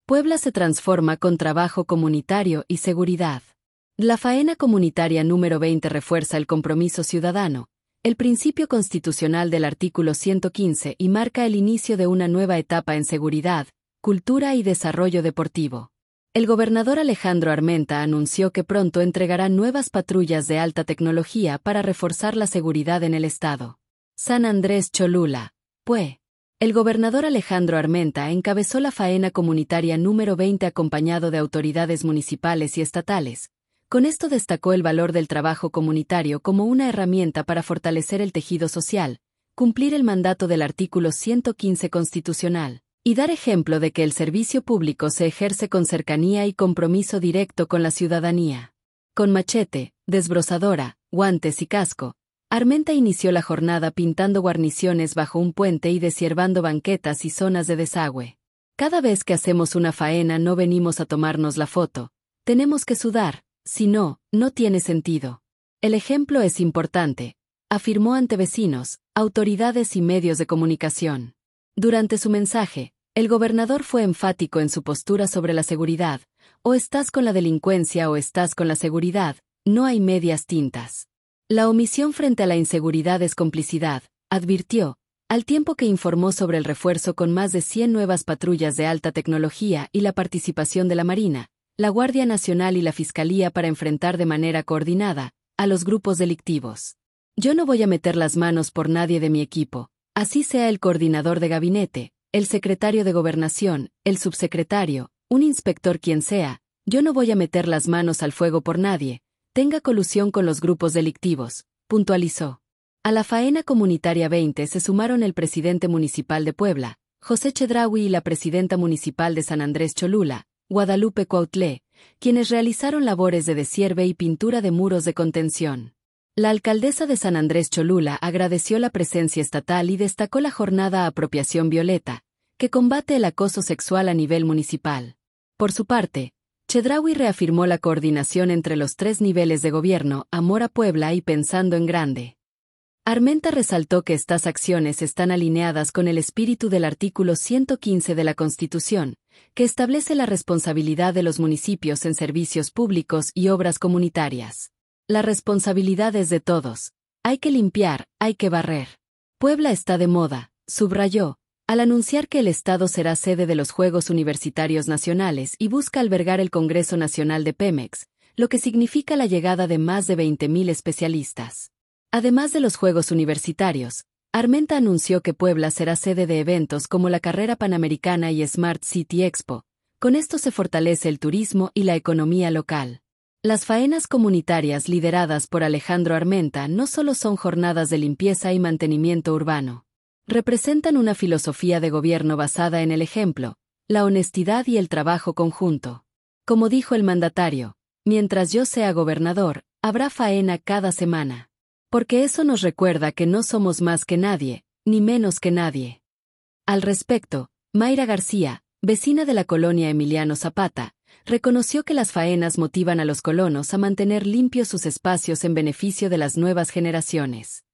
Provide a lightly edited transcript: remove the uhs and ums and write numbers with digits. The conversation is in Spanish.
Puebla se transforma con trabajo comunitario y seguridad. La faena comunitaria número 20 refuerza el compromiso ciudadano, el principio constitucional del artículo 115 y marca el inicio de una nueva etapa en seguridad, cultura y desarrollo deportivo. El gobernador Alejandro Armenta anunció que pronto entregará nuevas patrullas de alta tecnología para reforzar la seguridad en el estado. San Andrés Cholula, PUE. El gobernador Alejandro Armenta encabezó la faena comunitaria número 20 acompañado de autoridades municipales y estatales. Con esto destacó el valor del trabajo comunitario como una herramienta para fortalecer el tejido social, cumplir el mandato del artículo 115 constitucional, y dar ejemplo de que el servicio público se ejerce con cercanía y compromiso directo con la ciudadanía. Con machete, desbrozadora, guantes y casco, Armenta inició la jornada pintando guarniciones bajo un puente y deshiervando banquetas y zonas de desagüe. Cada vez que hacemos una faena no venimos a tomarnos la foto, tenemos que sudar, si no, no tiene sentido. El ejemplo es importante, afirmó ante vecinos, autoridades y medios de comunicación. Durante su mensaje, el gobernador fue enfático en su postura sobre la seguridad, o estás con la delincuencia o estás con la seguridad, no hay medias tintas. La omisión frente a la inseguridad es complicidad, advirtió, al tiempo que informó sobre el refuerzo con más de 100 nuevas patrullas de alta tecnología y la participación de la Marina, la Guardia Nacional y la Fiscalía para enfrentar de manera coordinada a los grupos delictivos. Yo no voy a meter las manos por nadie de mi equipo, así sea el coordinador de gabinete, el secretario de Gobernación, el subsecretario, un inspector quien sea, yo no voy a meter las manos al fuego por nadie, tenga colusión con los grupos delictivos, puntualizó. A la faena comunitaria 20 se sumaron el presidente municipal de Puebla, José Chedraui y la presidenta municipal de San Andrés Cholula, Guadalupe Cuautlé, quienes realizaron labores de deshierve y pintura de muros de contención. La alcaldesa de San Andrés Cholula agradeció la presencia estatal y destacó la jornada Apropiación Violeta, que combate el acoso sexual a nivel municipal. Por su parte, Chedraui reafirmó la coordinación entre los 3 niveles de gobierno, Amor a Puebla y Pensando en Grande. Armenta resaltó que estas acciones están alineadas con el espíritu del artículo 115 de la Constitución, que establece la responsabilidad de los municipios en servicios públicos y obras comunitarias. La responsabilidad es de todos. Hay que limpiar, hay que barrer. Puebla está de moda, subrayó, al anunciar que el Estado será sede de los Juegos Universitarios Nacionales y busca albergar el Congreso Nacional de Pemex, lo que significa la llegada de más de 20,000 especialistas. Además de los Juegos Universitarios, Armenta anunció que Puebla será sede de eventos como la Carrera Panamericana y Smart City Expo. Con esto se fortalece el turismo y la economía local. Las faenas comunitarias lideradas por Alejandro Armenta no solo son jornadas de limpieza y mantenimiento urbano. Representan una filosofía de gobierno basada en el ejemplo, la honestidad y el trabajo conjunto. Como dijo el mandatario, mientras yo sea gobernador, habrá faena cada semana. Porque eso nos recuerda que no somos más que nadie, ni menos que nadie. Al respecto, Mayra García, vecina de la colonia Emiliano Zapata, reconoció que las faenas motivan a los colonos a mantener limpios sus espacios en beneficio de las nuevas generaciones.